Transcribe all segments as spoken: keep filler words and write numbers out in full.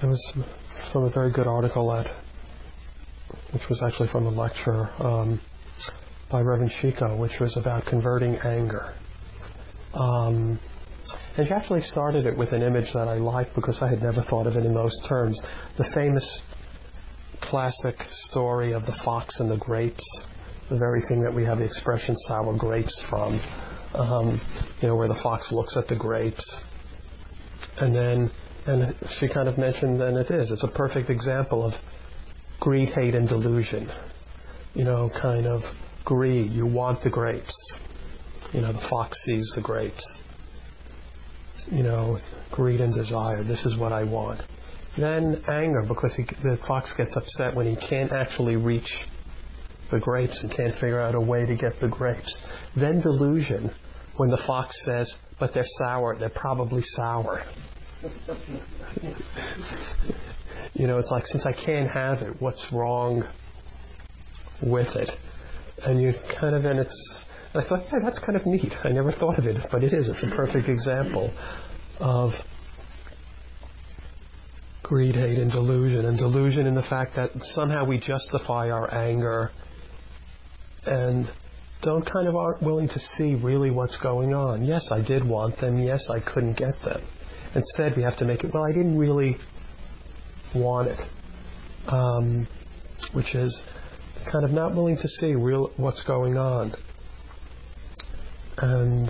It was from a very good article at, which was actually from a lecture um, by Reverend Shiko, which was about converting anger. Um, and she actually started it with an image that I liked because I had never thought of it in those terms. The famous classic story of the fox and the grapes, the very thing that we have the expression sour grapes from, um, you know, where the fox looks at the grapes. And then, and she kind of mentioned, and it is, it's a perfect example of greed, hate, and delusion. You know, kind of greed, you want the grapes. You know, the fox sees the grapes. You know, greed and desire, this is what I want. Then anger, because he, the fox gets upset when he can't actually reach the grapes and can't figure out a way to get the grapes. Then delusion, when the fox says, but they're sour, they're probably sour. You know, it's like, since I can't have it, what's wrong with it? And you kind of, and it's, and I thought, yeah, that's kind of neat. I never thought of it, but it is. It's a perfect example of greed, hate, and delusion. And delusion in the fact that somehow we justify our anger and don't kind of aren't willing to see really what's going on. Yes, I did want them. Yes, I couldn't get them. Instead, we have to make it, well, I didn't really want it. Um, which is kind of not willing to see real what's going on. And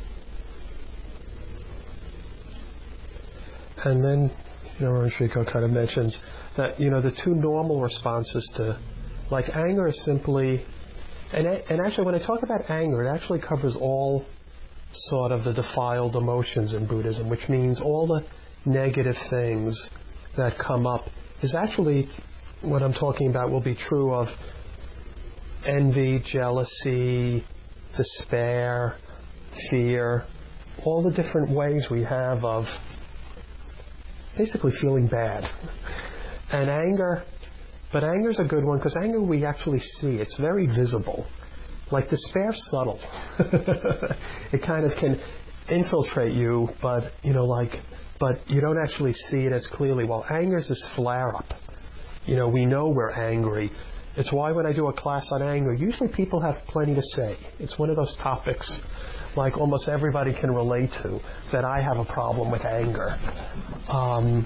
and then, you know, Rishiko kind of mentions that, you know, the two normal responses to, like, anger is simply, and and actually when I talk about anger, it actually covers all sort of the defiled emotions in Buddhism, which means all the negative things that come up is actually, what I'm talking about will be true of envy, jealousy, despair, fear, all the different ways we have of basically feeling bad. And anger, but anger's a good one because anger we actually see. It's very visible. Like despair's subtle. It kind of can infiltrate you, but, you know, like, but you don't actually see it as clearly. While anger's this flare-up. You know, we know we're angry. It's why when I do a class on anger, usually people have plenty to say. It's one of those topics like almost everybody can relate to, that I have a problem with anger. Um,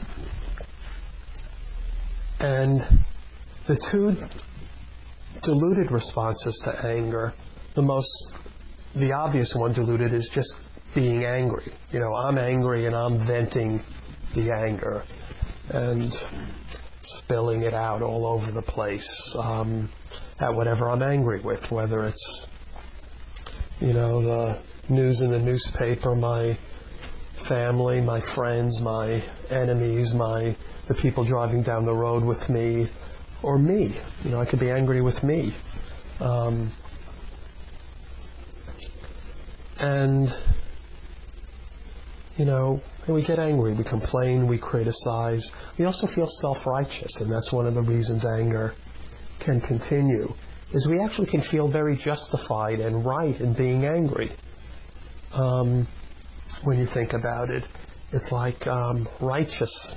and the two diluted responses to anger, the most, the obvious one diluted is just being angry. You know, I'm angry and I'm venting the anger and spilling it out all over the place um, at whatever I'm angry with, whether it's, you know, the news in the newspaper, my family, my friends, my enemies, my the people driving down the road with me, or me. You know, I could be angry with me. Um, and, you know, and we get angry, we complain, we criticize. We also feel self-righteous, and that's one of the reasons anger can continue, is we actually can feel very justified and right in being angry. Um, when you think about it, it's like um, righteous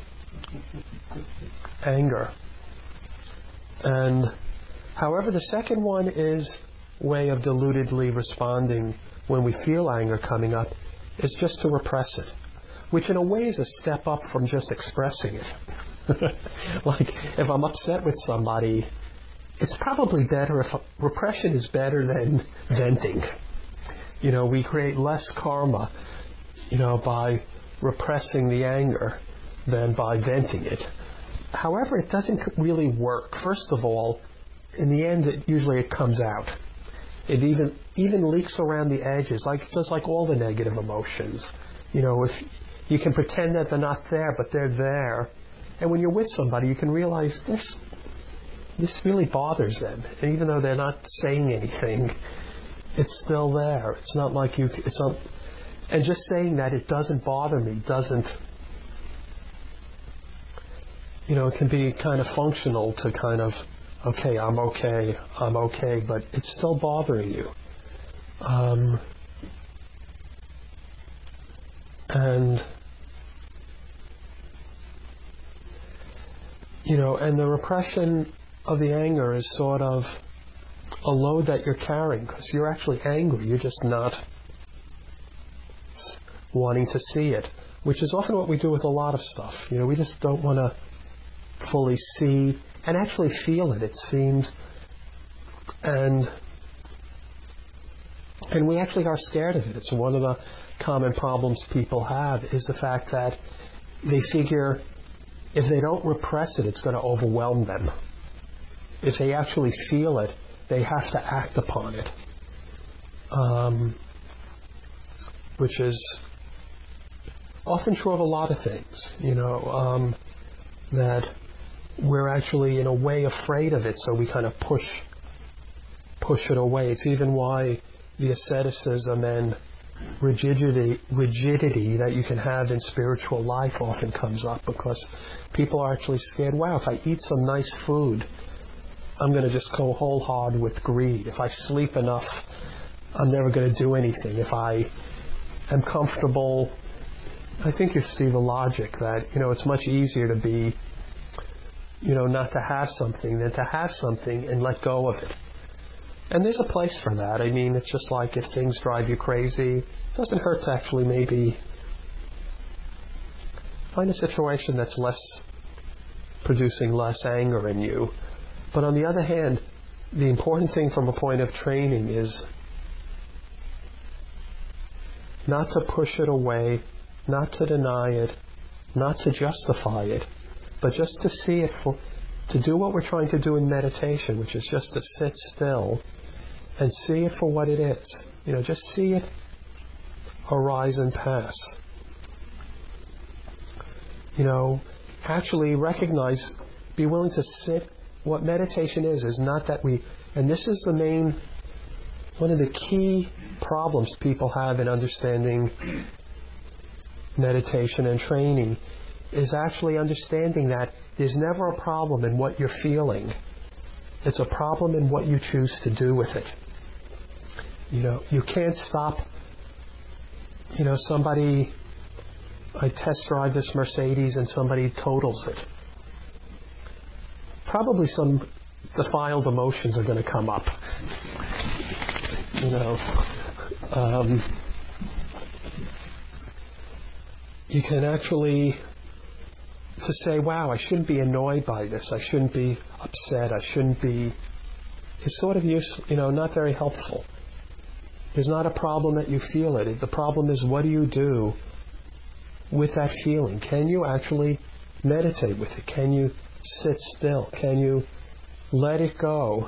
anger. And however, the second one is way of deludedly responding when we feel anger coming up is just to repress it, which in a way is a step up from just expressing it. Like, if I'm upset with somebody, it's probably better if repression is better than venting. You know, we create less karma, you know, by repressing the anger than by venting it. However, it doesn't really work. First of all, in the end, it, usually it comes out. It even even leaks around the edges, like just like all the negative emotions. You know, if you can pretend that they're not there, but they're there. And when you're with somebody, you can realize this this really bothers them. And even though they're not saying anything, it's still there. It's not like you. It's not. And just saying that it doesn't bother me doesn't. You know, it can be kind of functional to kind of, okay, I'm okay, I'm okay, but it's still bothering you. Um, and You know, and the repression of the anger is sort of a load that you're carrying because you're actually angry. You're just not wanting to see it, which is often what we do with a lot of stuff. You know, we just don't want to fully see and actually feel it, it seems. And and we actually are scared of it. It's one of the common problems people have is the fact that they figure if they don't repress it, it's going to overwhelm them. If they actually feel it, they have to act upon it. Um, which is often true of a lot of things, you know, um, that we're actually in a way afraid of it, so we kind of push push it away. It's even why the asceticism and rigidity rigidity that you can have in spiritual life often comes up, because people are actually scared, wow, if I eat some nice food, I'm going to just go whole hard with greed. If I sleep enough, I'm never going to do anything. If I am comfortable, I think you see the logic that, you know, it's much easier to be, you know, not to have something than to have something and let go of it. And there's a place for that. I mean, it's just like if things drive you crazy, it doesn't hurt to actually maybe find a situation that's less, producing less anger in you. But on the other hand, the important thing from a point of training is not to push it away, not to deny it, not to justify it, but just to see it for, to do what we're trying to do in meditation, which is just to sit still and see it for what it is. You know, just see it arise and pass. You know, actually recognize, be willing to sit. What meditation is, is not that we, and this is the main, one of the key problems people have in understanding meditation and training, is actually understanding that there's never a problem in what you're feeling. It's a problem in what you choose to do with it. You know, you can't stop, you know, somebody, I test drive this Mercedes and somebody totals it. Probably some defiled emotions are going to come up. You know, um, you can actually, to say, wow, I shouldn't be annoyed by this, I shouldn't be upset, I shouldn't be, is sort of useful, you know, not very helpful. There's not a problem that you feel it. The problem is, what do you do with that feeling? Can you actually meditate with it? Can you sit still? Can you let it go?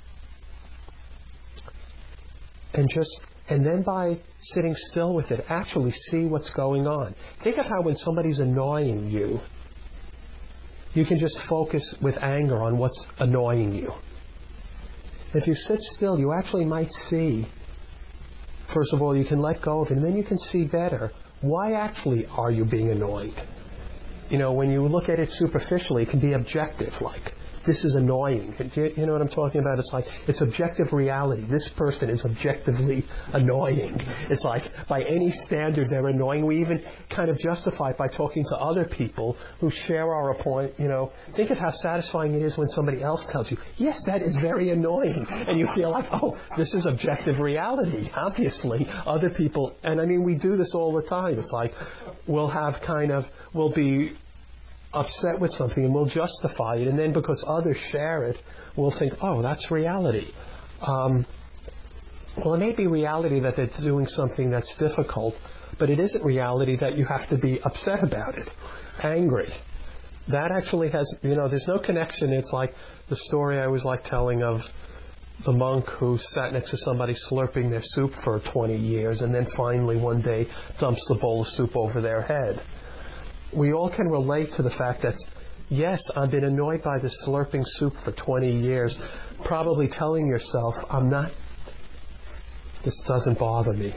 And just, and then by sitting still with it, actually see what's going on. Think of how when somebody's annoying you, you can just focus with anger on what's annoying you. If you sit still, you actually might see, first of all, you can let go of it, and then you can see better, why actually are you being annoyed? You know, when you look at it superficially, it can be objective, like, this is annoying. You know what I'm talking about? It's like, it's objective reality. This person is objectively annoying. It's like, by any standard, they're annoying. We even kind of justify it by talking to other people who share our point. You know, think of how satisfying it is when somebody else tells you, yes, that is very annoying. And you feel like, oh, this is objective reality. Obviously, other people, and I mean, we do this all the time. It's like, we'll have kind of, we'll be upset with something and we'll justify it, and then because others share it, we'll think, oh, that's reality. Um, well, it may be reality that they're doing something that's difficult, but it isn't reality that you have to be upset about it, angry. That actually has, you know, there's no connection. It's like the story I always like telling of the monk who sat next to somebody slurping their soup for twenty years and then finally one day dumps the bowl of soup over their head. We all can relate to the fact that, yes, I've been annoyed by this slurping soup for twenty years, probably telling yourself, I'm not, this doesn't bother me.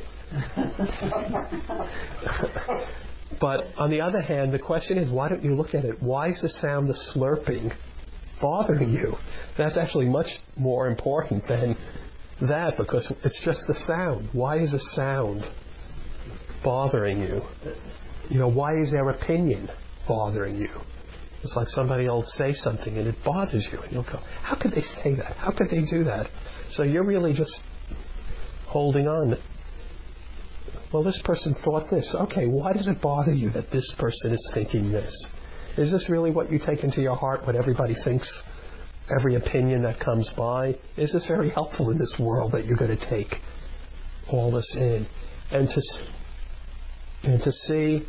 But on the other hand, the question is, why don't you look at it? Why is the sound of slurping bothering you? That's actually much more important than that, because it's just the sound. Why is the sound bothering you? You know, why is their opinion bothering you? It's like somebody will say something and it bothers you, and you'll go, how could they say that? How could they do that? So you're really just holding on. Well, this person thought this. Okay, why does it bother you that this person is thinking this? Is this really what you take into your heart, what everybody thinks, every opinion that comes by? Is this very helpful in this world that you're going to take all this in? And to, and to see,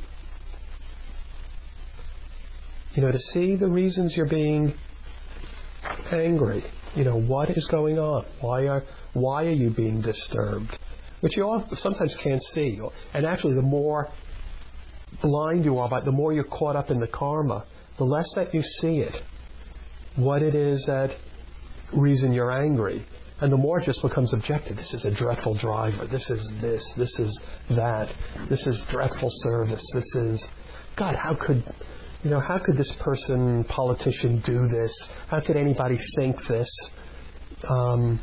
you know, to see the reasons you're being angry. You know, what is going on? Why are, why are you being disturbed? Which you all sometimes can't see. And actually, the more blind you are, but the more you're caught up in the karma, the less that you see it, what it is that reason you're angry. And the more it just becomes objective. This is a dreadful driver. This is this. This is that. This is dreadful service. This is, God, how could, you know, how could this person, politician, do this? How could anybody think this? Um,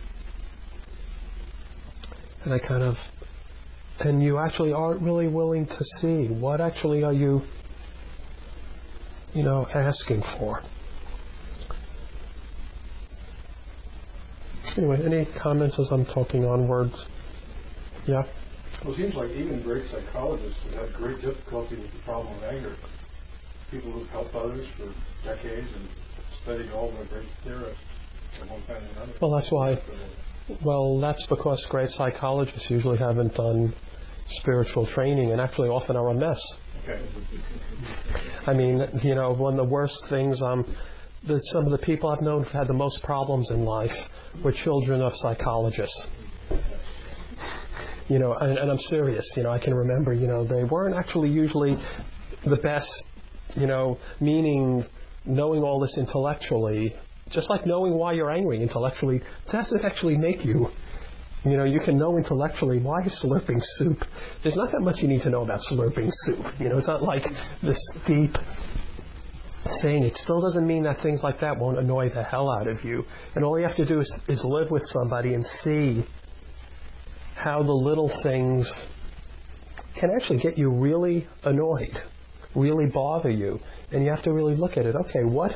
and I kind of, and you actually aren't really willing to see what actually are you, you know, asking for. Anyway, any comments as I'm talking onwards? Yeah? Well, it seems like even great psychologists have had great difficulty with the problem of anger. People who've helped others for decades and studied all the great theorists at one time or another. Well, that's why. Well, that's because great psychologists usually haven't done spiritual training and actually often are a mess. Okay. I mean, you know, one of the worst things, um, the, some of the people I've known who've had the most problems in life were children of psychologists. You know, and, and I'm serious. You know, I can remember, you know, they weren't actually usually the best, you know, meaning knowing all this intellectually, just like knowing why you're angry intellectually, doesn't actually make you, you know, you can know intellectually why is slurping soup. There's not that much you need to know about slurping soup. You know, it's not like this deep thing. It still doesn't mean that things like that won't annoy the hell out of you. And all you have to do is, is live with somebody and see how the little things can actually get you really annoyed, really bother you. And you have to really look at it. Okay, what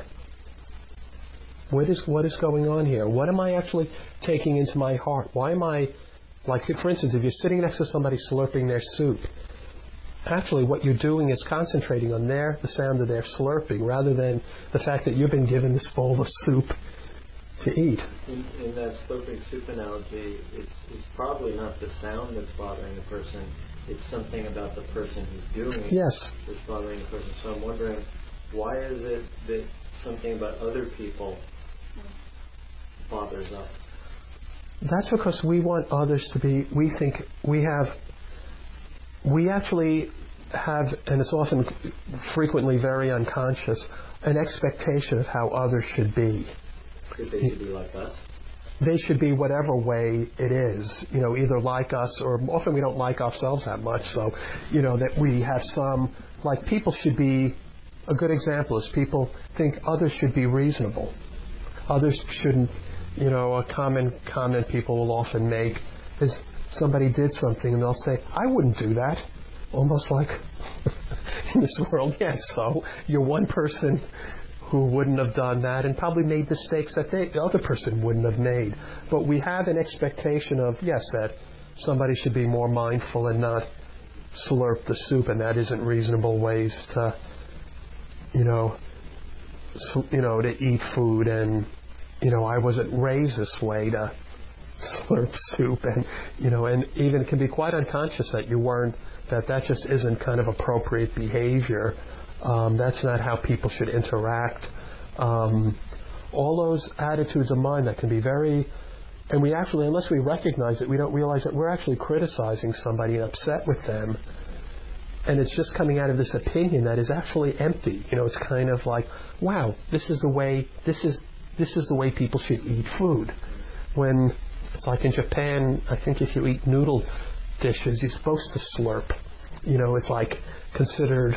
what is what is going on here? What am I actually taking into my heart? Why am I, like, for instance, if you're sitting next to somebody slurping their soup, actually what you're doing is concentrating on their the sound of their slurping rather than the fact that you've been given this bowl of soup to eat. In, in that slurping soup analogy, it's, it's probably not the sound that's bothering the person. It's something about the person who's doing it yes. that's bothering the person. So I'm wondering, why is it that something about other people bothers us? That's because we want others to be, we think we have, we actually have, and it's often frequently very unconscious, an expectation of how others should be. That they should be like us? They should be whatever way it is, you know, either like us or often we don't like ourselves that much. So, you know, that we have some, like people should be, a good example is people think others should be reasonable. Others shouldn't, you know, a common comment people will often make is somebody did something and they'll say, I wouldn't do that. Almost like in this world, yes, so you're one person who wouldn't have done that and probably made mistakes that they, the other person wouldn't have made. But we have an expectation of, yes, that somebody should be more mindful and not slurp the soup, and that isn't reasonable ways to, you know, you know, to eat food. And, you know, I wasn't raised this way to slurp soup, and, you know, and even it can be quite unconscious that you weren't, that that just isn't kind of appropriate behavior. Um, that's not how people should interact. Um, all those attitudes of mind that can be very, and we actually, unless we recognize it, we don't realize that we're actually criticizing somebody and upset with them. And it's just coming out of this opinion that is actually empty. You know, it's kind of like, wow, this is the way, this is, this is the way people should eat food. When it's like in Japan, I think if you eat noodle dishes, you're supposed to slurp. You know, it's like considered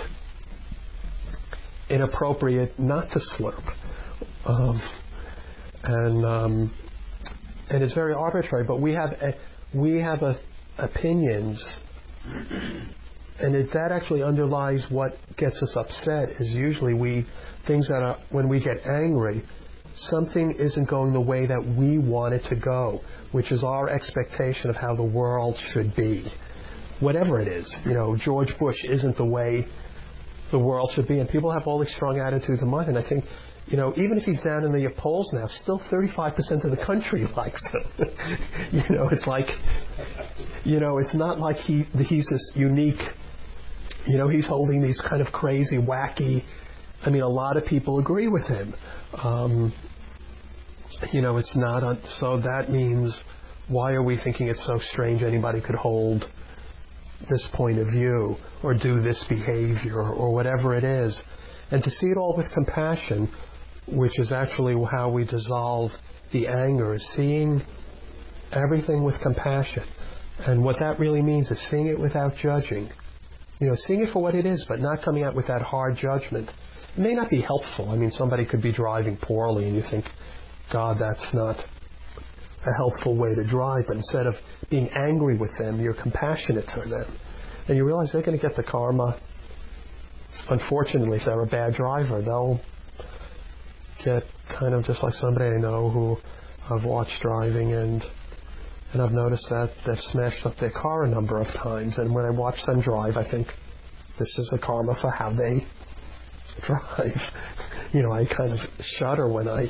inappropriate not to slurp, um, and um, and it's very arbitrary. But we have a, we have a, opinions and it, that actually underlies what gets us upset. Is usually we things that are when we get angry, something isn't going the way that we want it to go, which is our expectation of how the world should be. Whatever it is, you know, George Bush isn't the way the world should be, and people have all these strong attitudes in mind. And I think, you know, even if he's down in the polls now, still thirty-five percent of the country likes him. You know, it's like, you know, it's not like he he's this unique. You know, he's holding these kind of crazy, wacky. I mean, a lot of people agree with him. Um, you know, it's not a, so that means why are we thinking it's so strange anybody could hold this point of view or do this behavior or whatever it is, and to see it all with compassion, which is actually how we dissolve the anger, is seeing everything with compassion. And what that really means is seeing it without judging. You know, seeing it for what it is, but not coming out with that hard judgment. It may not be helpful. I mean, somebody could be driving poorly and you think, God, that's not a helpful way to drive. But instead of being angry with them, you're compassionate to them. And you realize they're going to get the karma. Unfortunately, if they're a bad driver, they'll get kind of just like somebody I know who I've watched driving, and and I've noticed that they've smashed up their car a number of times. And when I watch them drive, I think, this is the karma for how they drive. You know, I kind of shudder when I,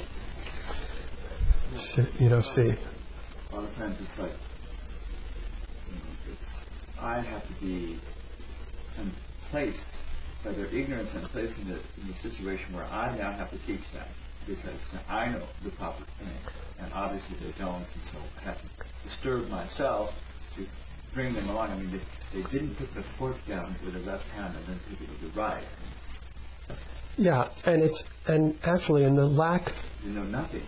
you know, see. A lot of times it's like, you know, it's, I have to be placed by their ignorance and placed in, the, in a situation where I now have to teach them, because I know the proper thing, and obviously they don't, and so I have to disturb myself to bring them along. I mean, they, they didn't put the fork down with the left hand and then pick it with the right. Yeah, and it's and actually in the lack. You know nothing.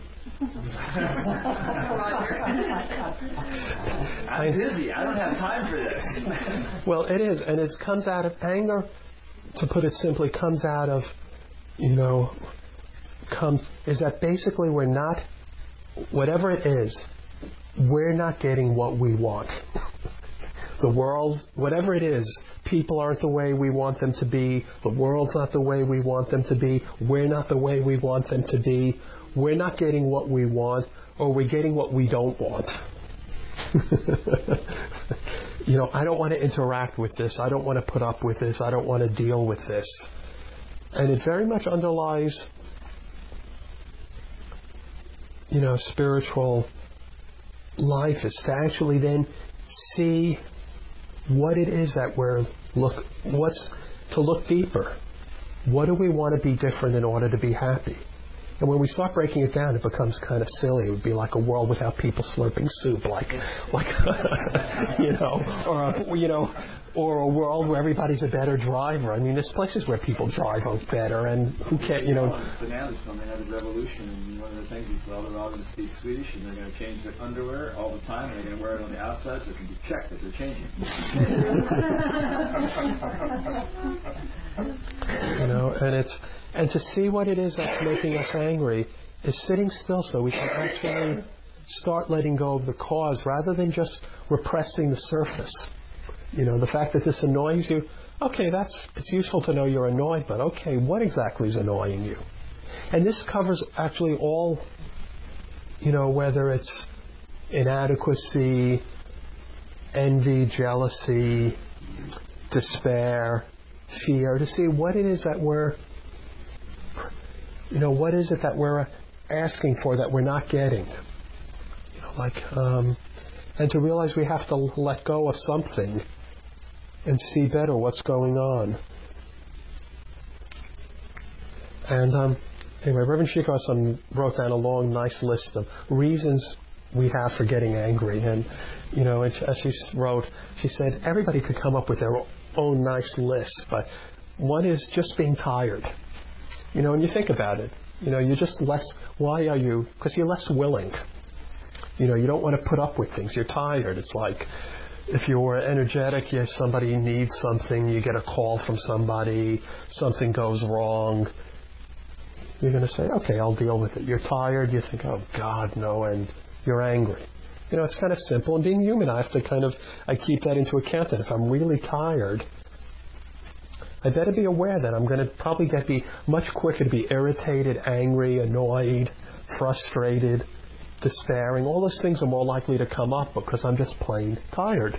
I'm I, busy. I don't have time for this. Well, it is, and it comes out of anger. To put it simply, comes out of, you know, come is that basically we're not, whatever it is, we're not getting what we want. The world, whatever it is, people aren't the way we want them to be. The world's not the way we want them to be. We're not the way we want them to be. We're not getting what we want, or we're getting what we don't want. You know, I don't want to interact with this. I don't want to put up with this. I don't want to deal with this. And it very much underlies, you know, spiritual life is to actually then see what it is that we're look what's to look deeper. What do we want to be different in order to be happy? And when we start breaking it down, it becomes kind of silly. It would be like a world without people slurping soup, like, like, you know, or a, you know, or a world where everybody's a better driver. I mean, there's places where people drive out better, and who can't, you know. Bananas when they had a revolution, and one of the things is, well, they're all going to speak Swedish, and they're going to change their underwear all the time, and they're going to wear it on the outside, so it can be checked that they're changing. You know, and it's and to see what it is that's making us angry is sitting still, so we can actually start letting go of the cause rather than just repressing the surface. You know, the fact that this annoys you, okay, that's it's useful to know you're annoyed, but okay, what exactly is annoying you? And this covers actually all, you know, whether it's inadequacy, envy, jealousy, despair, fear, to see what it is that we're, you know, what is it that we're asking for that we're not getting. You know, like, um, and to realize we have to let go of something and see better what's going on. And um, anyway, Reverend Shikosan wrote down a long, nice list of reasons we have for getting angry. And, you know, as she wrote, she said everybody could come up with their own nice list, but one is just being tired. You know, and you think about it, you know, you're just less, why are you, because you're less willing. You know, you don't want to put up with things. You're tired. It's like if you're energetic, you, somebody needs something, you get a call from somebody, something goes wrong. You're going to say, okay, I'll deal with it. You're tired. You think, oh, God, no, and you're angry. You know, it's kind of simple. And being human, I have to kind of, I keep that into account that if I'm really tired, I better be aware that I'm going to probably get be much quicker to be irritated, angry, annoyed, frustrated, despairing. All those things are more likely to come up because I'm just plain tired.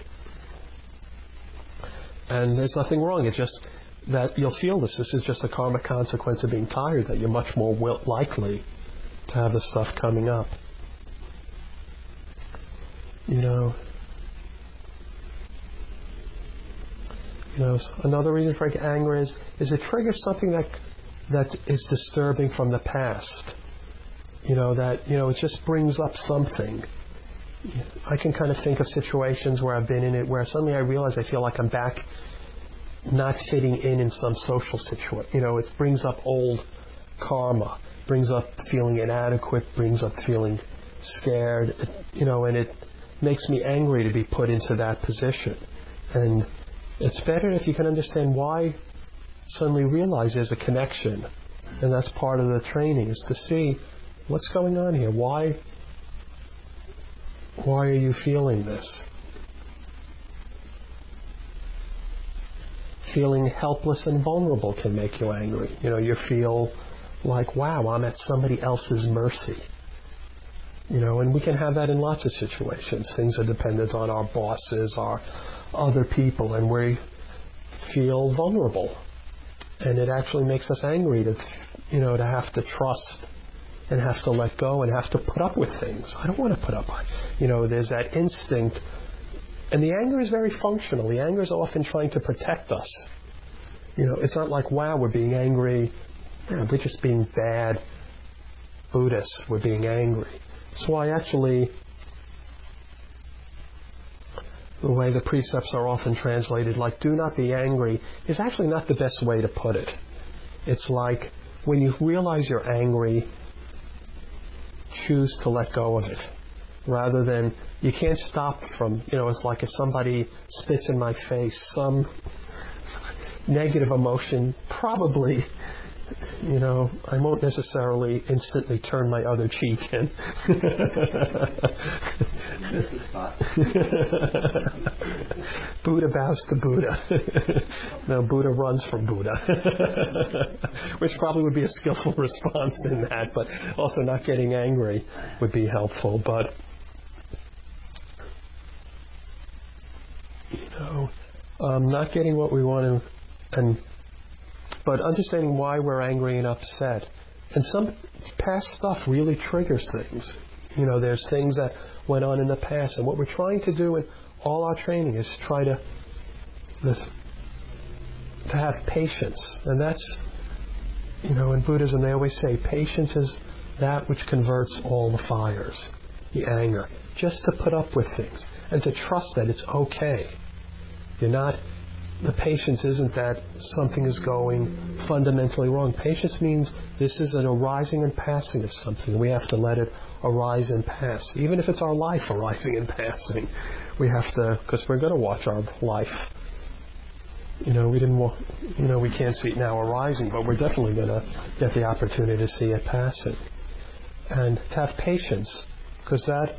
And there's nothing wrong. It's just that you'll feel this. This is just a karmic consequence of being tired, that you're much more will- likely to have this stuff coming up. You know, you know. Another reason for anger is is it triggers something that that is disturbing from the past. You know that you know it just brings up something. I can kind of think of situations where I've been in it where suddenly I realize I feel like I'm back, not fitting in in some social situation. You know, it brings up old karma, brings up feeling inadequate, brings up feeling scared. It, you know, and it makes me angry to be put into that position. And it's better if you can understand why, suddenly realize there's a connection. And that's part of the training, is to see what's going on here. Why, why are you feeling this? Feeling helpless and vulnerable can make you angry. You know, you feel like, wow, I'm at somebody else's mercy. You know, and we can have that in lots of situations. Things are dependent on our bosses, our other people, and we feel vulnerable. And it actually makes us angry to, you know, to have to trust and have to let go and have to put up with things. I don't want to put up. You know, there's that instinct. And the anger is very functional. The anger is often trying to protect us. You know, it's not like, wow, we're being angry. Yeah, we're just being bad Buddhists. We're being angry. So I actually, the way the precepts are often translated, like do not be angry, is actually not the best way to put it. It's like when you realize you're angry, choose to let go of it. Rather than, you can't stop from, you know, it's like if somebody spits in my face, some negative emotion, probably, you know, I won't necessarily instantly turn my other cheek in. Buddha bows to Buddha. No, Buddha runs from Buddha. Which probably would be a skillful response in that, but also not getting angry would be helpful. But, you know, um, not getting what we want to, and but understanding why we're angry and upset. And some past stuff really triggers things. You know, there's things that went on in the past. And what we're trying to do in all our training is try to, to have patience. And that's, you know, in Buddhism they always say patience is that which converts all the fires, the anger. Just to put up with things and to trust that it's okay. You're not... The patience isn't that something is going fundamentally wrong. Patience means this is an arising and passing of something. We have to let it arise and pass. Even if it's our life arising and passing, we have to, because we're going to watch our life. You know, we didn't want, you know, we can't see it now arising, but we're definitely going to get the opportunity to see it passing. And to have patience, because that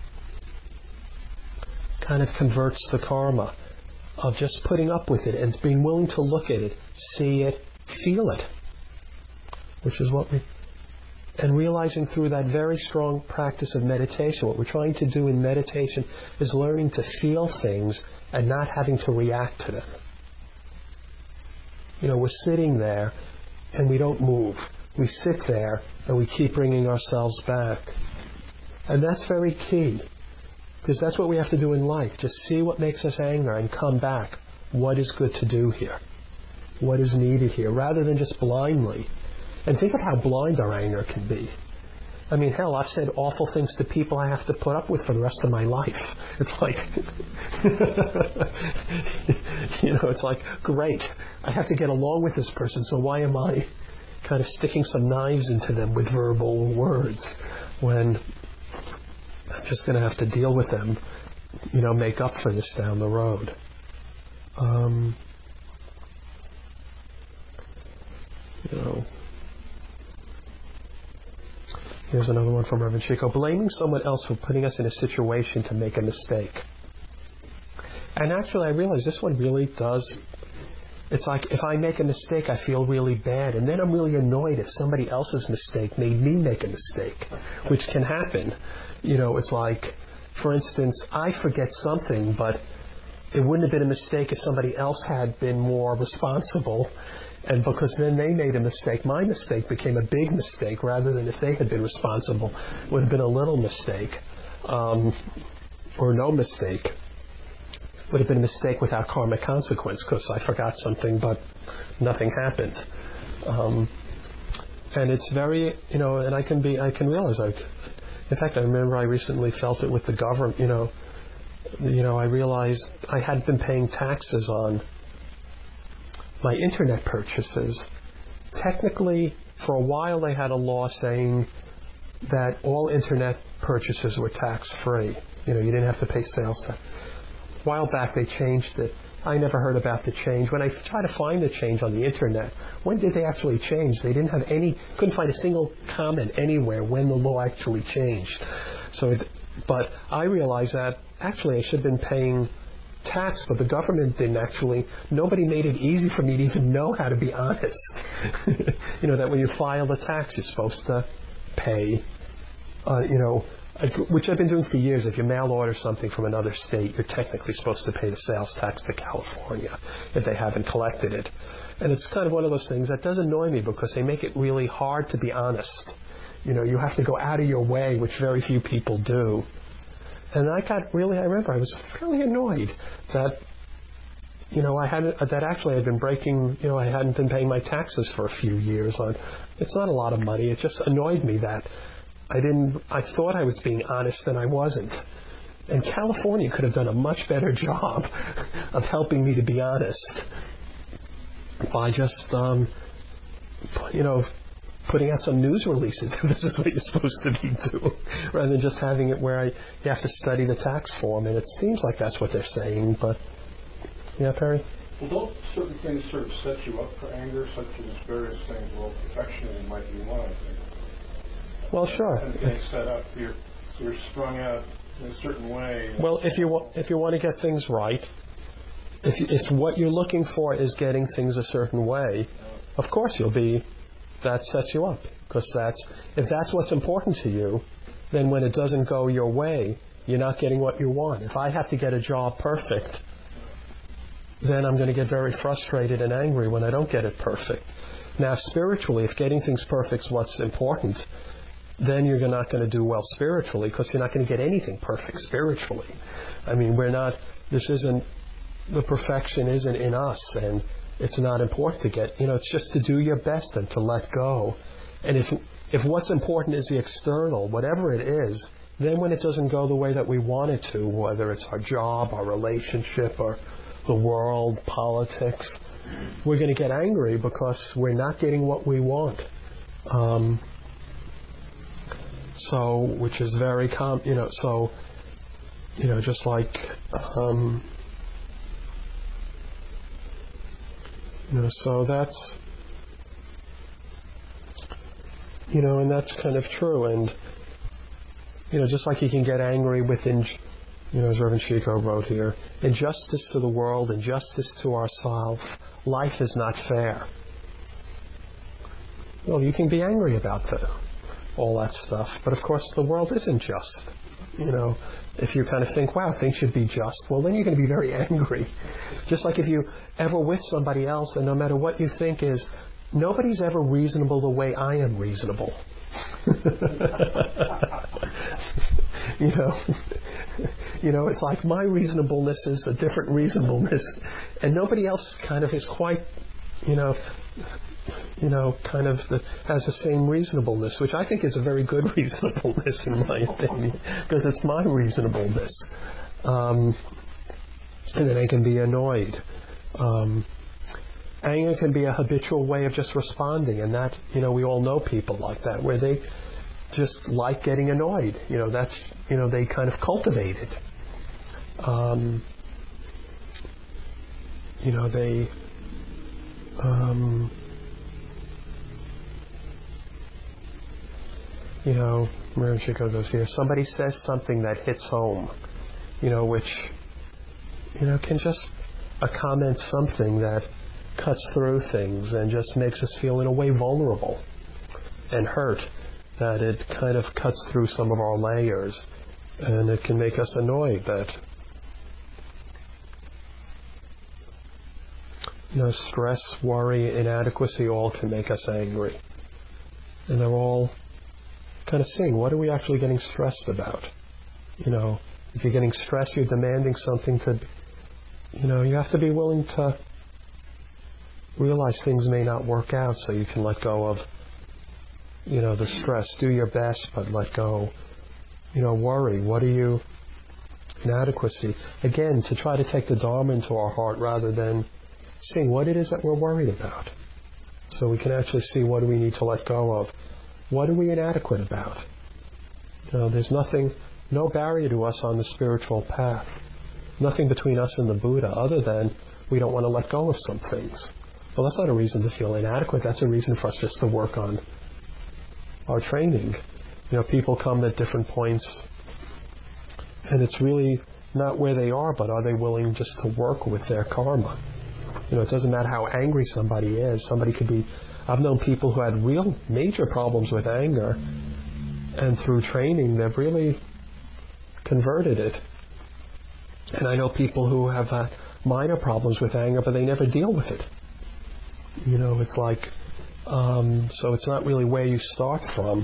kind of converts the karma of just putting up with it and being willing to look at it, see it, feel it, which is what we, and realizing through that very strong practice of meditation, what we're trying to do in meditation is learning to feel things and not having to react to them. You know, we're sitting there and we don't move. We sit there and we keep bringing ourselves back. And that's very key. Because that's what we have to do in life. Just see what makes us angry and come back. What is good to do here? What is needed here? Rather than just blindly. And think of how blind our anger can be. I mean, hell, I've said awful things to people I have to put up with for the rest of my life. It's like, you know, it's like, great. I have to get along with this person, so why am I kind of sticking some knives into them with verbal words when I'm just going to have to deal with them, you know, make up for this down the road. Um, you know, here's another one from Reverend Chico. Blaming someone else for putting us in a situation to make a mistake. And actually, I realize this one really does it's like if I make a mistake, I feel really bad. And then I'm really annoyed if somebody else's mistake made me make a mistake, which can happen. You know, it's like, for instance, I forget something, but it wouldn't have been a mistake if somebody else had been more responsible. And because then they made a mistake, my mistake became a big mistake rather than if they had been responsible, it would have been a little mistake um, or no mistake. Would have been a mistake without karmic consequence because I forgot something but nothing happened. Um, and it's very, you know, and I can be, I can realize, like, in fact, I remember I recently felt it with the government, you know, you know, I realized I had been paying taxes on my internet purchases. Technically, for a while they had a law saying that all internet purchases were tax-free. You know, you didn't have to pay sales tax. A while back they changed it. I never heard about the change. When I tried to find the change on the internet, when did they actually change? They didn't have any, couldn't find a single comment anywhere when the law actually changed. So, it, but I realized that actually I should have been paying tax, but the government didn't actually, nobody made it easy for me to even know how to be honest. You know, that when you file the tax, you're supposed to pay, uh, you know, which I've been doing for years. If you mail order something from another state, you're technically supposed to pay the sales tax to California if they haven't collected it. And it's kind of one of those things that does annoy me because they make it really hard to be honest. You know, you have to go out of your way, which very few people do. And I got really, I remember I was fairly annoyed that, you know, I hadn't, that actually I had been breaking, you know, I hadn't been paying my taxes for a few years on, it's not a lot of money. It just annoyed me that I didn't, I thought I was being honest and I wasn't. And California could have done a much better job of helping me to be honest by just, um, you know, putting out some news releases. This is what you're supposed to be doing, rather than just having it where I, you have to study the tax form. And it seems like that's what they're saying, but yeah, Perry? Well, don't certain things sort of set you up for anger, such as various things? Well, perfectionism might be one, I think. Well, sure. And being set up, you're, you're strung out in a certain way. Well, if you, wa- if you want to get things right, if, if what you're looking for is getting things a certain way, of course you'll be, that sets you up. Because that's, if that's what's important to you, then when it doesn't go your way, you're not getting what you want. If I have to get a job perfect, then I'm going to get very frustrated and angry when I don't get it perfect. Now, spiritually, if getting things perfect is what's important, then you're not going to do well spiritually because you're not going to get anything perfect spiritually. I mean, we're not, this isn't, the perfection isn't in us, and it's not important to get, you know, it's just to do your best and to let go. And if if what's important is the external, whatever it is, then when it doesn't go the way that we want it to, whether it's our job, our relationship, or the world, politics, we're going to get angry because we're not getting what we want. Um, so, which is very, com- you know, so, you know, just like, um, you know, so that's, you know, and that's kind of true. And, you know, just like you can get angry with, in, you know, as Reverend Chico wrote here, injustice to the world, injustice to ourselves, life is not fair. Well, you can be angry about the, all that stuff. But, of course, the world isn't just. You know, if you kind of think, wow, things should be just, well, then you're going to be very angry. Just like if you ever with somebody else, and no matter what you think is, nobody's ever reasonable the way I am reasonable. you know, you know, it's like my reasonableness is a different reasonableness, and nobody else kind of is quite, you know, you know, kind of the, has the same reasonableness, which I think is a very good reasonableness in my opinion, because it's my reasonableness. Um, and then I can be annoyed. Um, anger can be a habitual way of just responding, and that, you know, we all know people like that, where they just like getting annoyed. You know, that's, you know, they kind of cultivate it. Um, you know, they... Um, You know, Reverend Chico goes here, somebody says something that hits home, you know, which, you know, can just, a comment something that cuts through things and just makes us feel in a way vulnerable and hurt, that it kind of cuts through some of our layers, and it can make us annoyed that, you know, stress, worry, inadequacy all can make us angry. And they're all kind of seeing, what are we actually getting stressed about? You know, if you're getting stressed, you're demanding something to, you know, you have to be willing to realize things may not work out, so you can let go of, you know, the stress. Do your best, but let go. You know, worry. What are you? Inadequacy. Again, to try to take the Dharma into our heart rather than seeing what it is that we're worried about. So we can actually see what do we need to let go of. What are we inadequate about? You know, there's nothing, no barrier to us on the spiritual path. Nothing between us and the Buddha other than we don't want to let go of some things. Well, that's not a reason to feel inadequate. That's a reason for us just to work on our training. You know, people come at different points, and it's really not where they are, but are they willing just to work with their karma? You know, it doesn't matter how angry somebody is. Somebody could be... I've known people who had real major problems with anger, and through training, they've really converted it. And I know people who have uh, minor problems with anger, but they never deal with it. You know, it's like... Um, so it's not really where you start from.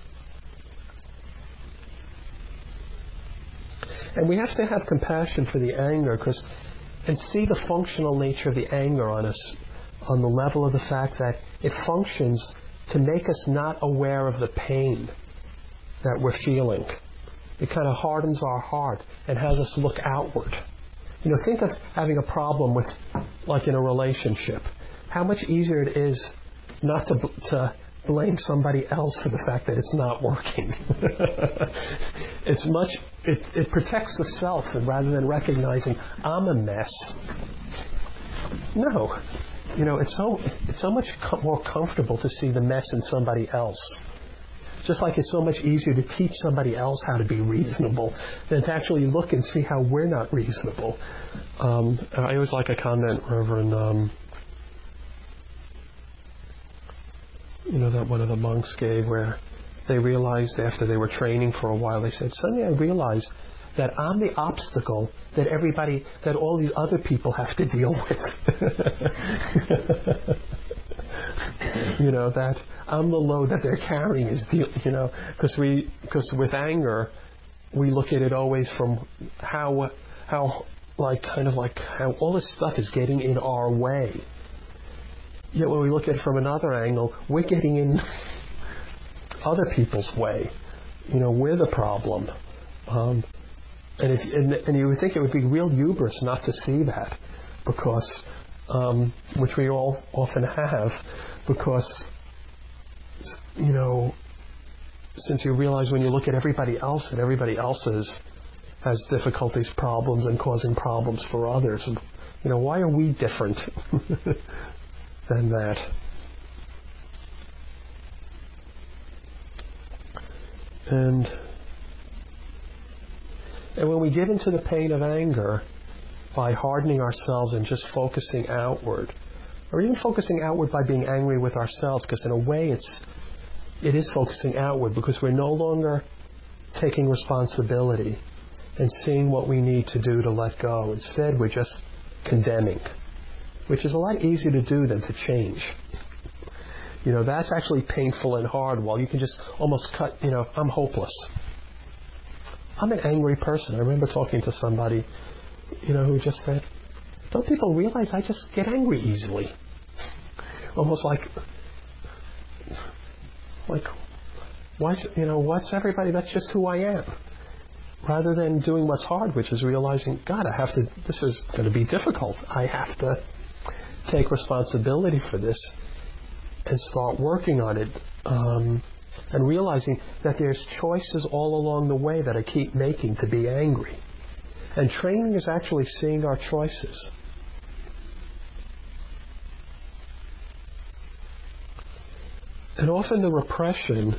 And we have to have compassion for the anger, because... and see the functional nature of the anger on us, on the level of the fact that it functions to make us not aware of the pain that we're feeling. It kind of hardens our heart and has us look outward. You know, think of having a problem with, like in a relationship. How much easier it is not to to blame somebody else for the fact that it's not working. It's much, it, it protects the self, and rather than recognizing I'm a mess. No, you know, it's so it's so much com- more comfortable to see the mess in somebody else. Just like it's so much easier to teach somebody else how to be reasonable than to actually look and see how we're not reasonable. Um, I always like a comment Reverend, um, you know, that one of the monks gave, where they realized after they were training for a while, they said, suddenly I realized that I'm the obstacle that everybody, that all these other people have to deal with. You know, that I'm the load that they're carrying is, deal, you know, because we, because with anger, we look at it always from how, how, like, kind of like how all this stuff is getting in our way. Yet when we look at it from another angle, we're getting in other people's way. You know, we're the problem. Um, and, if, and, and you would think it would be real hubris not to see that, because, um, which we all often have, because, you know, since you realize when you look at everybody else, that everybody else is, has difficulties, problems, and causing problems for others. And, you know, why are we different than that? And and when we give into the pain of anger by hardening ourselves and just focusing outward, or even focusing outward by being angry with ourselves, because in a way it's it is focusing outward, because we're no longer taking responsibility and seeing what we need to do to let go. Instead, we're just condemning, which is a lot easier to do than to change. You know, that's actually painful and hard, while you can just almost cut, you know, I'm hopeless. I'm an angry person. I remember talking to somebody, you know, who just said, don't people realize I just get angry easily? Almost like, like, why, you know, what's everybody, that's just who I am. Rather than doing what's hard, which is realizing, God, I have to, this is going to be difficult. I have to take responsibility for this and start working on it, um, and realizing that there's choices all along the way that I keep making to be angry. And training is actually seeing our choices. And often the repression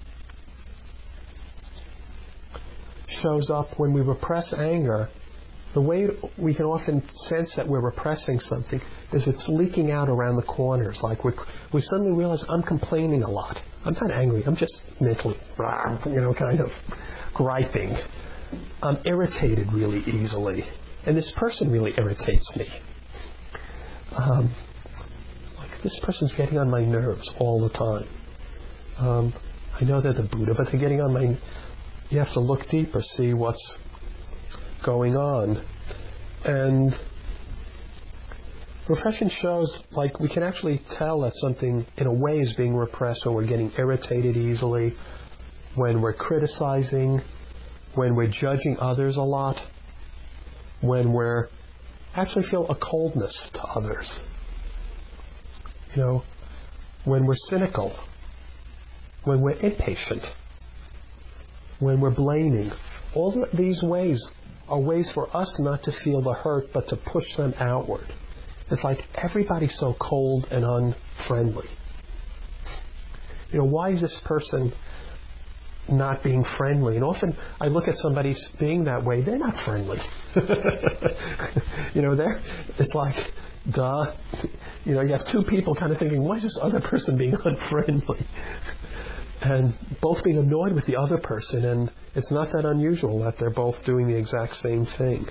shows up when we repress anger the way we can often sense that we're repressing something is it's leaking out around the corners. Like we we suddenly realize I'm complaining a lot. I'm not angry. I'm just mentally, you know, kind of griping. I'm irritated really easily. And this person really irritates me. Um, like this person's getting on my nerves all the time. Um, I know they're the Buddha, but they're getting on my... You have to look deeper, see what's going on. And repression shows, like, we can actually tell that something, in a way, is being repressed when we're getting irritated easily, when we're criticizing, when we're judging others a lot, when we're actually feel a coldness to others. You know, when we're cynical, when we're impatient, when we're blaming. All of these ways are ways for us not to feel the hurt, but to push them outward. It's like everybody's so cold and unfriendly. You know, why is this person not being friendly? And often I look at somebody being that way, they're not friendly. You know, they're, it's like, duh. You know, you have two people kind of thinking, why is this other person being unfriendly? And both being annoyed with the other person, and it's not that unusual that they're both doing the exact same thing.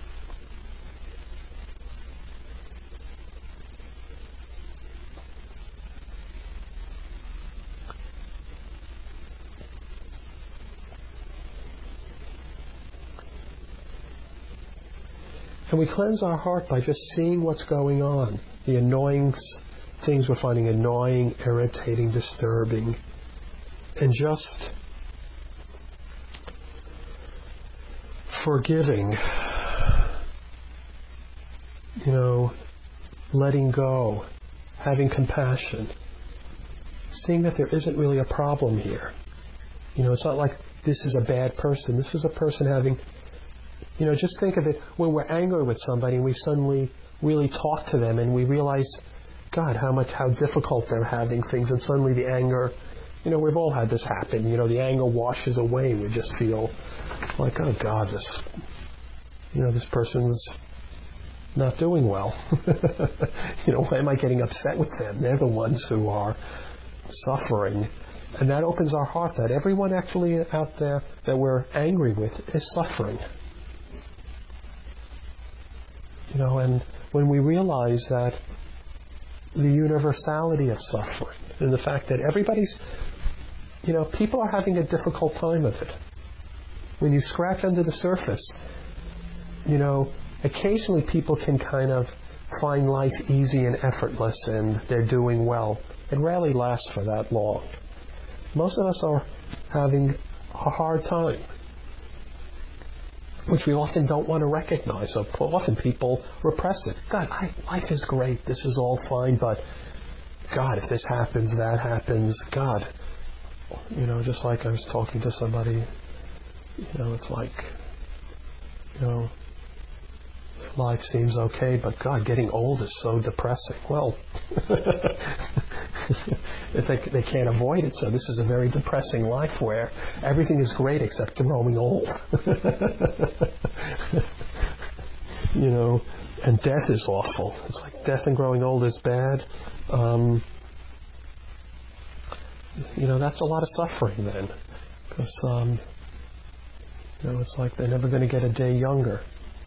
And we cleanse our heart by just seeing what's going on, the annoying things we're finding annoying, irritating, disturbing, and just forgiving, you know, letting go, having compassion, seeing that there isn't really a problem here. You know, it's not like this is a bad person. This is a person having, you know, just think of it when we're angry with somebody and we suddenly really talk to them and we realize, God, how much, how difficult they're having things, and suddenly the anger, you know, we've all had this happen. You know, the anger washes away and we just feel like, oh God, this, you know, this person's not doing well. You know, why am I getting upset with them? They're the ones who are suffering. And that opens our heart that everyone actually out there that we're angry with is suffering. You know, and when we realize that the universality of suffering and the fact that everybody's, you know, people are having a difficult time of it. When you scratch under the surface, you know, occasionally people can kind of find life easy and effortless and they're doing well. It rarely lasts for that long. Most of us are having a hard time, which we often don't want to recognize. So often people repress it. God, I, life is great. This is all fine, but God, if this happens, that happens. God, you know, just like I was talking to somebody, you know, it's like, you know, life seems okay, but God, getting old is so depressing. Well, if they, they can't avoid it, so this is a very depressing life where everything is great except growing old. You know, and death is awful. It's like death and growing old is bad. Um, you know, that's a lot of suffering then, because um, you know, it's like they're never going to get a day younger.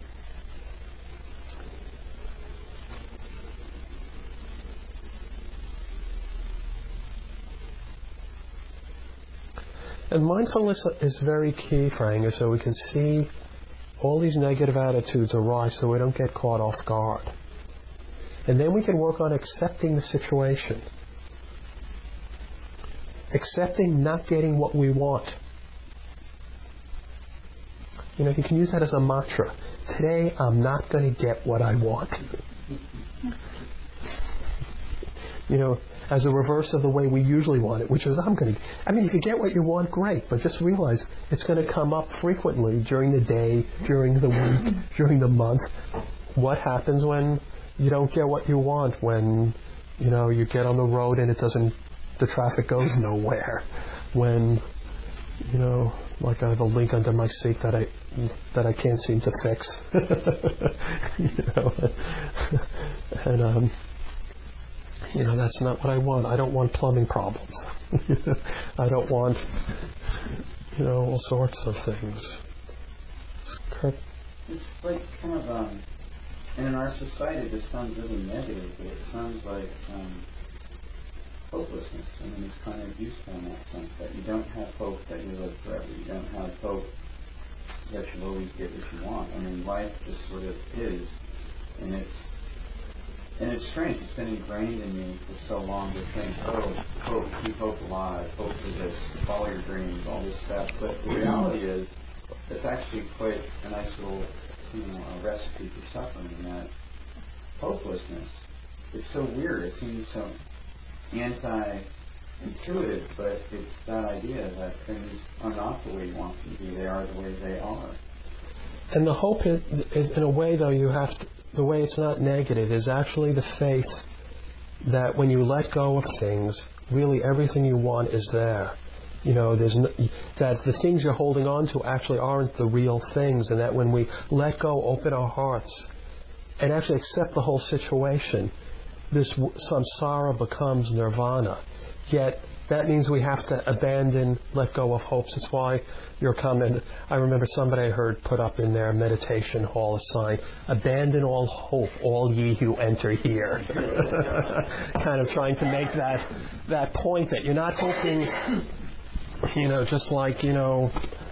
And mindfulness is very key for anger, so we can see all these negative attitudes arise so we don't get caught off guard. And then we can work on accepting the situation. Accepting not getting what we want. You know, you can use that as a mantra. Today I'm not going to get what I want. You know, as a reverse of the way we usually want it, which is I'm going to... I mean, if you get what you want, great, but just realize it's going to come up frequently during the day, during the week, during the month. What happens when you don't get what you want, when, you know, you get on the road and it doesn't... the traffic goes nowhere, when, you know, like I have a link under my seat that I that I can't seem to fix. You know, and um, you know, that's not what I want. I don't want plumbing problems. I don't want, you know, all sorts of things. Kurt? It's like kind of, um, and in our society this sounds really negative, but it sounds like um, hopelessness. I mean, it's kind of useful in that sense, that you don't have hope that you live forever. You don't have hope that you'll always get what you want. I mean, life just sort of is, and it's and it's strange. It's been ingrained in me for so long to think, oh, hope, keep hope alive, hope for this, follow your dreams, all this stuff. But the reality is, it's actually quite a nice little, you know, a recipe for suffering. In that hopelessness, it's so weird. It seems so anti-intuitive, but it's that idea that things are not the way you want them to be. They are the way they are. And the hope, is, in a way, though, you have to, the way it's not negative is actually the faith that when you let go of things, really everything you want is there. You know, there's no, that the things you're holding on to actually aren't the real things, and that when we let go, open our hearts, and actually accept the whole situation, this samsara becomes nirvana. Yet that means we have to abandon, let go of hopes. That's why your comment, I remember somebody I heard put up in their meditation hall a sign, abandon all hope, all ye who enter here. Kind of trying to make that that point that you're not hoping, you know, just like, you know,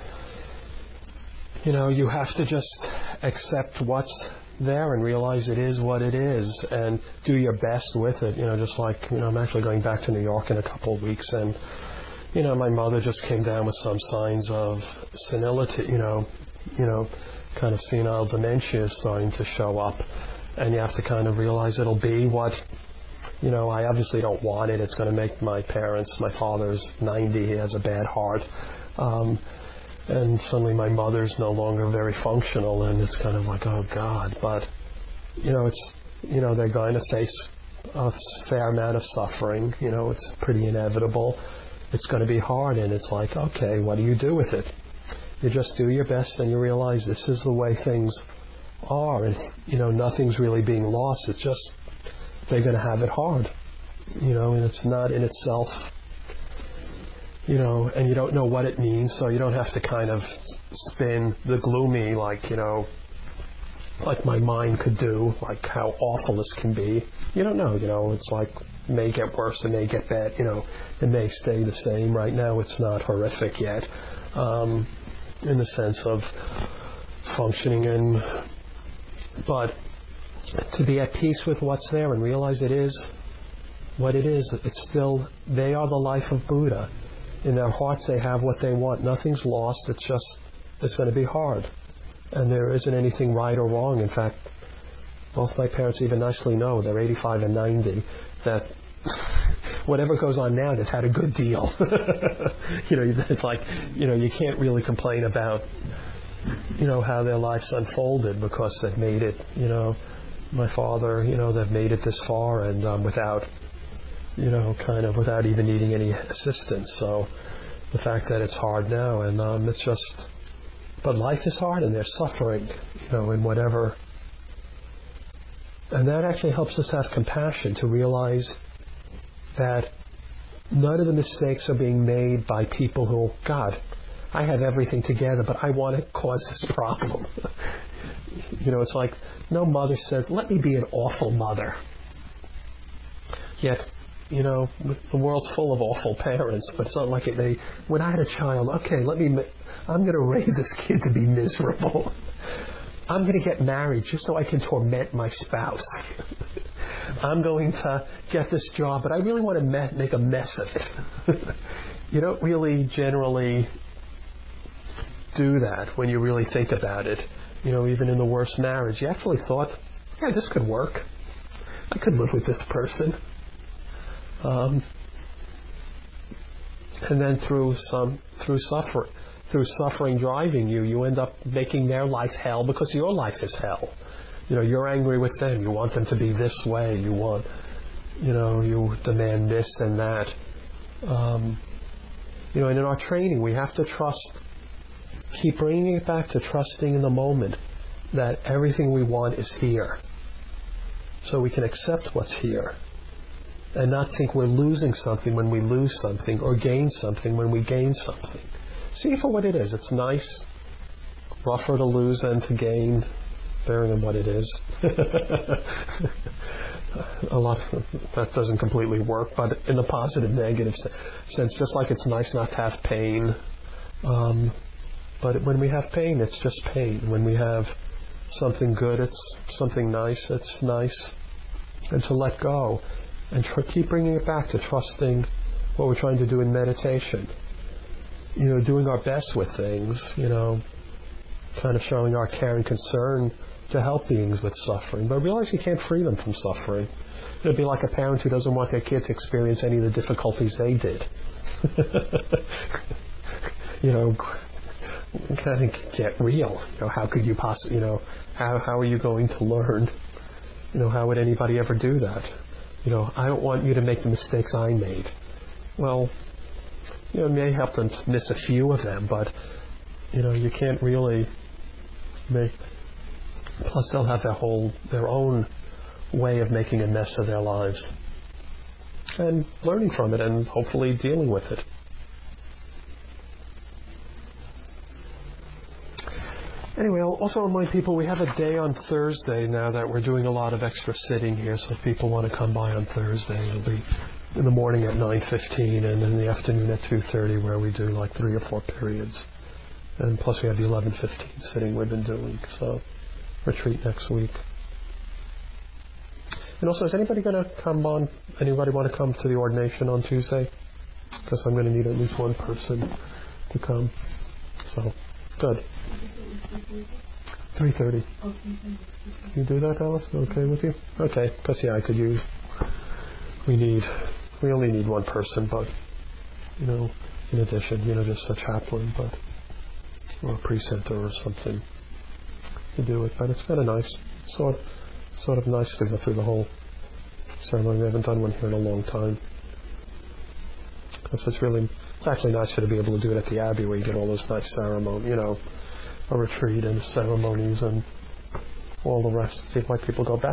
you know, you have to just accept what's there and realize it is what it is and do your best with it. You know, just like, you know, I'm actually going back to New York in a couple of weeks, and, you know, my mother just came down with some signs of senility, you know, you know, kind of senile dementia is starting to show up, and you have to kind of realize it'll be what, you know, I obviously don't want it. It's going to make my parents, my father's ninety, he has a bad heart. Um, And suddenly my mother's no longer very functional, and it's kind of like, oh God. But, you know, it's, you know, they're going to face a fair amount of suffering. You know, it's pretty inevitable. It's going to be hard, and it's like, okay, what do you do with it? You just do your best, and you realize this is the way things are, and, you know, nothing's really being lost. It's just they're going to have it hard, you know, and it's not in itself, you know, and you don't know what it means, so you don't have to kind of spin the gloomy, like, you know, like my mind could do, like how awful this can be. You don't know, you know, it's like, it may get worse, it may get bad, you know, it may stay the same. Right now it's not horrific yet, um, in the sense of functioning in, but to be at peace with what's there and realize it is what it is. It's still, they are the life of Buddha. In their hearts they have what they want. Nothing's lost. It's just, it's going to be hard. And there isn't anything right or wrong. In fact, both my parents even nicely know, they're eighty-five and ninety, that whatever goes on now, they've had a good deal. You know, it's like, you know, you can't really complain about, you know, how their lives unfolded, because they've made it, you know, my father, you know, they've made it this far, and um, without, you know, kind of without even needing any assistance. So the fact that it's hard now, and um, it's just, but life is hard, and they're suffering, you know, in whatever. And that actually helps us have compassion to realize that none of the mistakes are being made by people who, God, I have everything together, but I want to cause this problem. You know, it's like no mother says, let me be an awful mother. Yet, you know, the world's full of awful parents, but it's not like it, they, when I had a child, okay, let me, I'm going to raise this kid to be miserable. I'm going to get married just so I can torment my spouse. I'm going to get this job, but I really want to me- make a mess of it. You don't really generally do that when you really think about it. You know, even in the worst marriage, you actually thought, yeah, this could work. I could live with this person. Um, and then through some through suffering, through suffering driving you, you end up making their life hell because your life is hell. You know, you're angry with them. You want them to be this way. You want, you know, you demand this and that. Um, You know, and in our training, we have to trust, keep bringing it back to trusting in the moment that everything we want is here. So we can accept what's here and not think we're losing something when we lose something or gain something when we gain something. See it for what it is. It's nice, rougher to lose than to gain, bearing in what it is. A lot of, that doesn't completely work, but in the positive, negative sense, just like it's nice not to have pain. Um, but when we have pain, it's just pain. When we have something good, it's something nice, it's nice. And to let go and tr- keep bringing it back to trusting what we're trying to do in meditation. You know, doing our best with things, you know, kind of showing our care and concern to help beings with suffering. But realize you can't free them from suffering. It would be like a parent who doesn't want their kid to experience any of the difficulties they did. You know, kind of get real. You know, how could you possibly, you know, how how are you going to learn? You know, how would anybody ever do that? You know, I don't want you to make the mistakes I made. Well, you know, it may help them miss a few of them, but, you know, you can't really make... Plus, they'll have their whole, their own way of making a mess of their lives. And learning from it and hopefully dealing with it. Anyway, I'll also remind people we have a day on Thursday now that we're doing a lot of extra sitting here, so if people want to come by on Thursday, it'll be in the morning at nine fifteen and in the afternoon at two thirty where we do like three or four periods. And plus we have the eleven fifteen sitting we've been doing, so retreat next week. And also, is anybody going to come on, anybody want to come to the ordination on Tuesday? Because I'm going to need at least one person to come. So, good. three thirty. You do that, Alice? Okay with you? Okay, because yeah, I could use, we need, we only need one person, but, you know, in addition, you know, just a chaplain, but, or a precentor or something to do it. But it's kind of nice, sort of, sort of nice to go through the whole ceremony. We haven't done one here in a long time. Because it's really, it's actually nicer to be able to do it at the Abbey where you get all those nice ceremonies, you know, a retreat and ceremonies and all the rest. See why people go back.